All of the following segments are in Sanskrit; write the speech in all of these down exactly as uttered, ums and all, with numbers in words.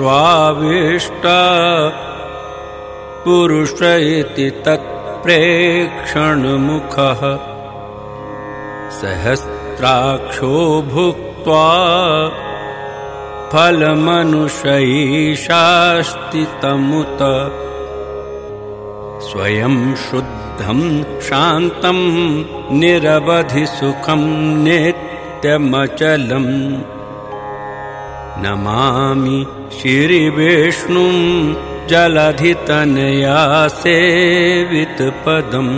त्वाविष्ट पुरुष इति तत्प्रेक्षणमुखः सहस्राक्षो भुक्त्वा फलमनुशयीशास्ति तमुत स्वयं शुद्धं शान्तं निरवधि सुखं नित्यमचलं नमामि श्रीविष्णुं जलधितनया सेवितपदम्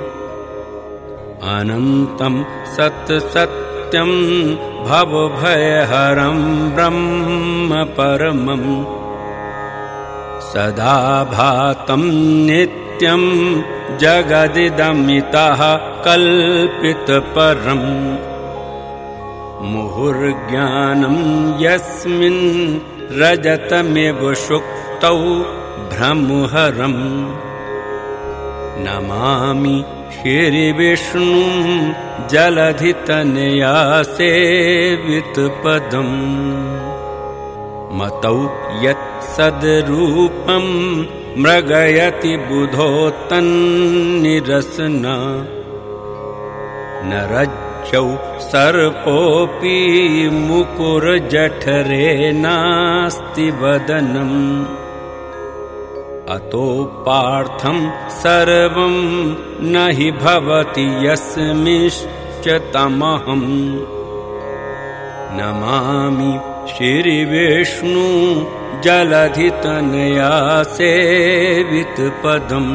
अनन्तं सत्सत्यं भवभयहरं ब्रह्म परमम् सदा भातं नित्यं जगदिदमितः कल्पितपरम् मुहुर्ज्ञानं यस्मिन् रजतमिव शुक्तौ भ्रमुहरम् नमामि श्रीविष्णुं जलधितनया सेवितपदम् मतौ यत्सद्रूपं मृगयति बुधो तन्निरसना न रज्जौ सर्पोऽपि मुकुरजठरे नास्ति वदनम् अतो पार्थं सर्वं न हि भवति यस्मिंश्च तमहम् नमामि श्रीविष्णु जलधितनया सेवितपदम्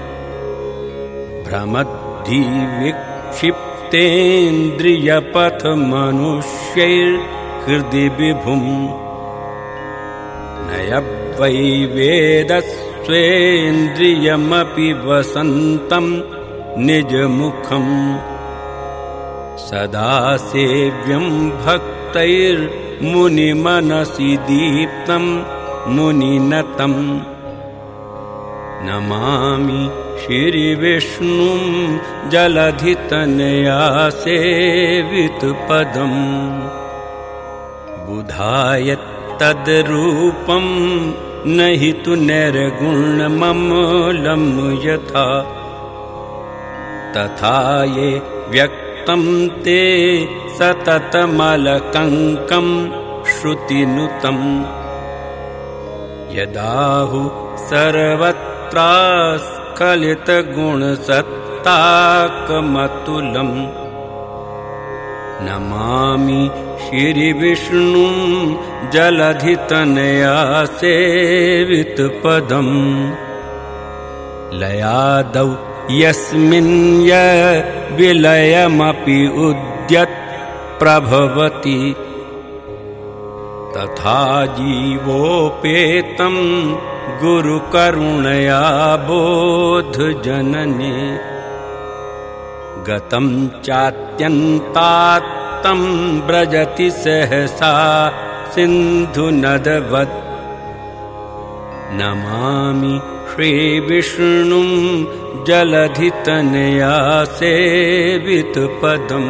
भ्रमद्भिविक्षिप्तेन्द्रियपथमनुष्यैर्हृदि विभुम् नयवै वेदस्वेन्द्रियमपि वसन्तं निजमुखम् सदा सेव्यं भक्तैर्मुनिमनसि दीप्तं मुनिनतम् नमामि श्रीविष्णुं जलधितनया सेवितपदम् बुधाय तद्रूपं न हि तु निर्गुणममलं यथा तथा ये व्यक्तं ते सततमलकङ्कं श्रुतिनुतम् यदाहु सर्वत्रास्खलितगुणसत्ताकमतुलम् नमामि श्रीविष्णुं जलधितनया सेवितपदम् लयादौ यस्मिन् विलयमपि उद्यत् प्रभवति तथा जीवोपेतं गुरुकरुणया बोधजनने गतं चात्यन्तात् तं व्रजति सहसा सिन्धुनदवत् नमामि श्रीविष्णुं जलधितनया सेवितपदम्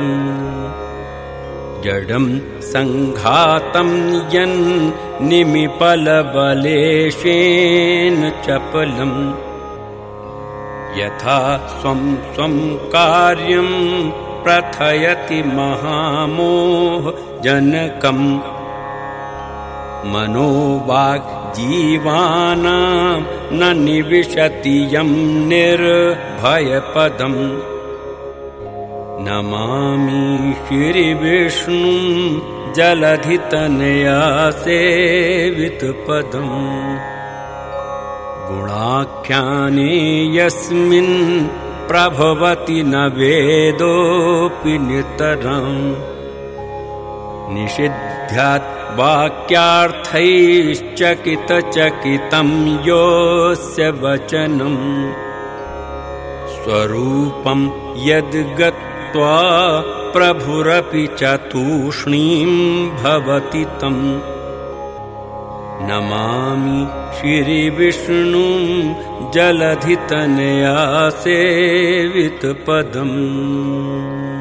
जडं सङ्घातं यन्निमिपलबलेशेन चपलम् यथा स्वं स्वं कार्यं प्रथयति महामोहजनकम् मनोवाग्जीवानां न निविशति यं निर्भयपदम् नमामि श्रीविष्णुं जलधितनया सेवितपदम् गुणाख्याने यस्मिन् प्रभवति न वेदोऽपि नितराम् निषिध्यात् वाक्यार्थैश्चकितचकितं योऽस्य वचनम् स्वरूपं यद्गत्वा प्रभुरपि च तूष्णीं भवति तम् नमामि श्रीविष्णुं जलधितनया सेवितपदम्।